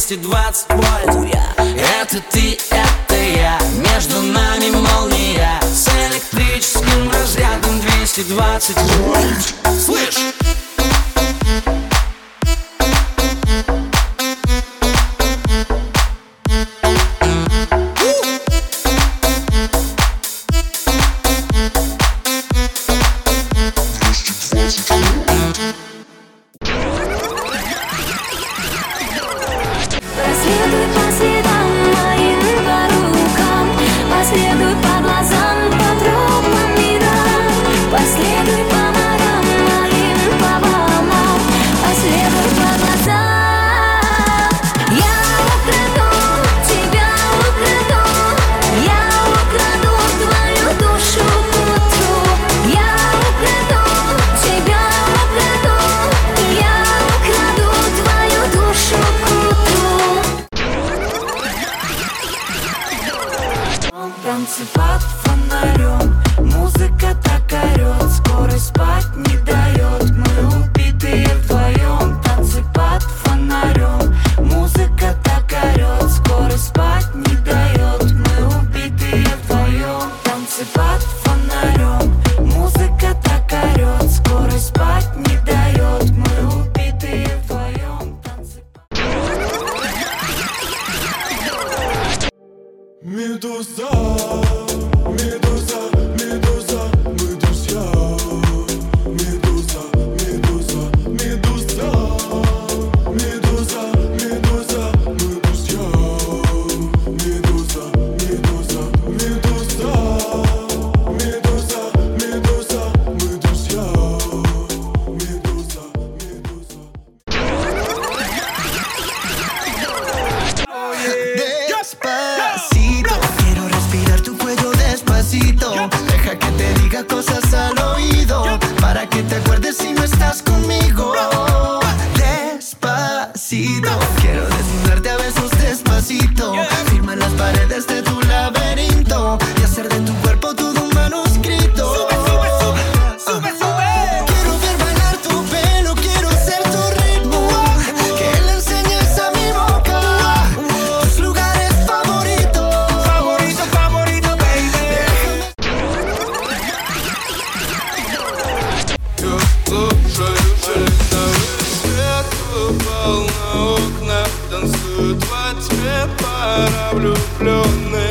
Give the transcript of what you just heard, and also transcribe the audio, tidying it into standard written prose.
220 вольт. Это ты, это я, между нами молния с электрическим разрядом 220 вольт. Слышь! Последуй по следам моим по рукам, последуй по глазам, по тропам мирам, последуй по ногам моим, по волнам, последуй по глазам. Я украду, тебя украду, я украду твою душу к утру. Я украду, тебя украду, я украду твою душу к утру. Танцы под фонарем, музыка так орет, скорость спать не дает, мы убитые вдвоем. Танцы под фонарем, музыка так орет, скорость спать не дает, мы убитые вдвоем. Танцы под фонарем, музыка так орет, скорость спать не дает, мы убитые вдвоем. Танцы Медуза, медуза, медуза, мы друзья. Медуза, медуза, медуза, медуза, медуза, мы друзья. Медуза, медуза, медуза, медуза, медуза, мы друзья. Медуза, медуза. Despacito, quiero respirar tu cuello despacito. Deja que te diga cosas al oído, para que te acuerdes si no estás conmigo. Despacito, quiero desnudarte a besos despacito. Firma en las paredes de tu laberinto y hacer de tu cuerpo todo un manuscrito. Quiero ver bailar tu pelo, quiero ser tu ritmo, que le enseñes a mi boca tus lugares favoritos. Favorito, favorito, baby. Я слушаю свет, упал на окна, танцуют во тьме пара влюбленных.